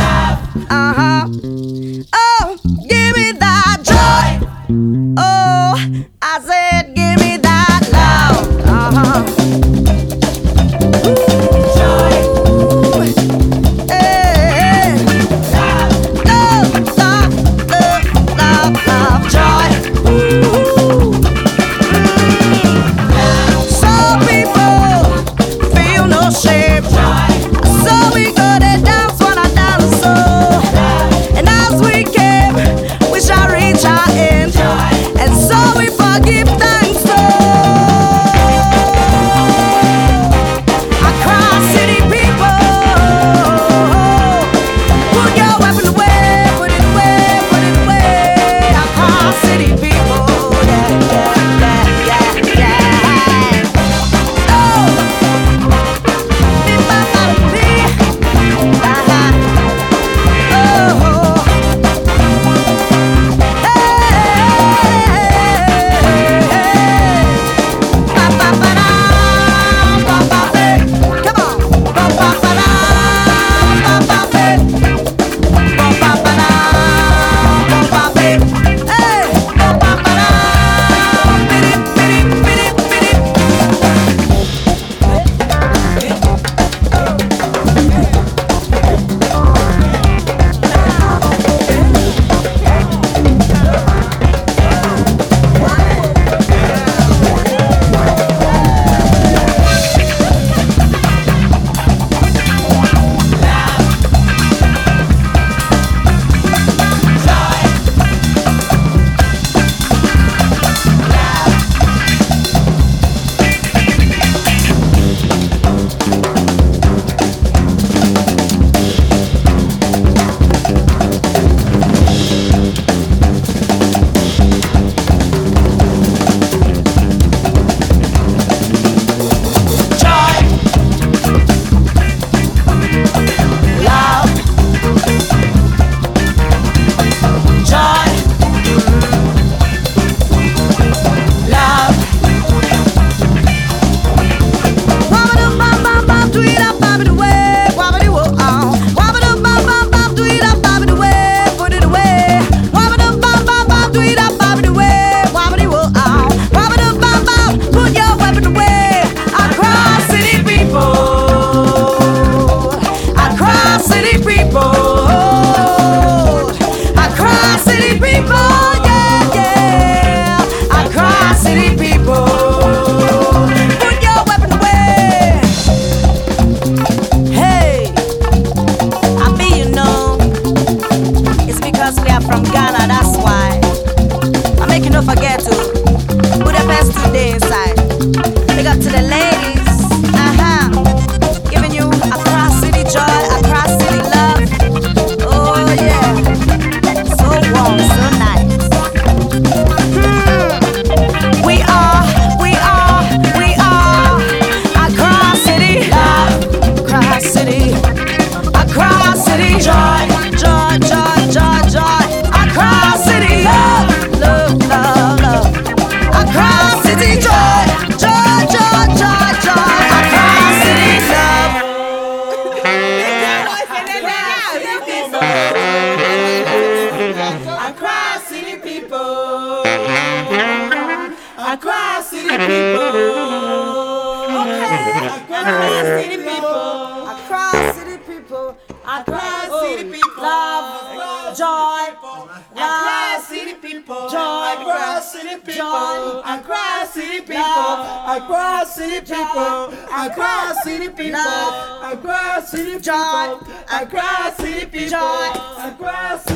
Uh-huh. Oh, give me that joy. Oh, I said give me that love. Uh-huh. Forget to put the best today inside. Big up to the ladies, giving you Accra City joy, Accra City love. Oh yeah, so warm, so nice. We are Accra City love, Accra City, Accra City joy, joy, joy, joy, joy, Accra City love. Accra City people. Okay. Accra City people. Accra City people. Accra City people. Love, joy. Accra City people. Joy. Accra City people. Joy. Accra City people. Accra City people. Accra City people. Accra City people. Accra City people. Accra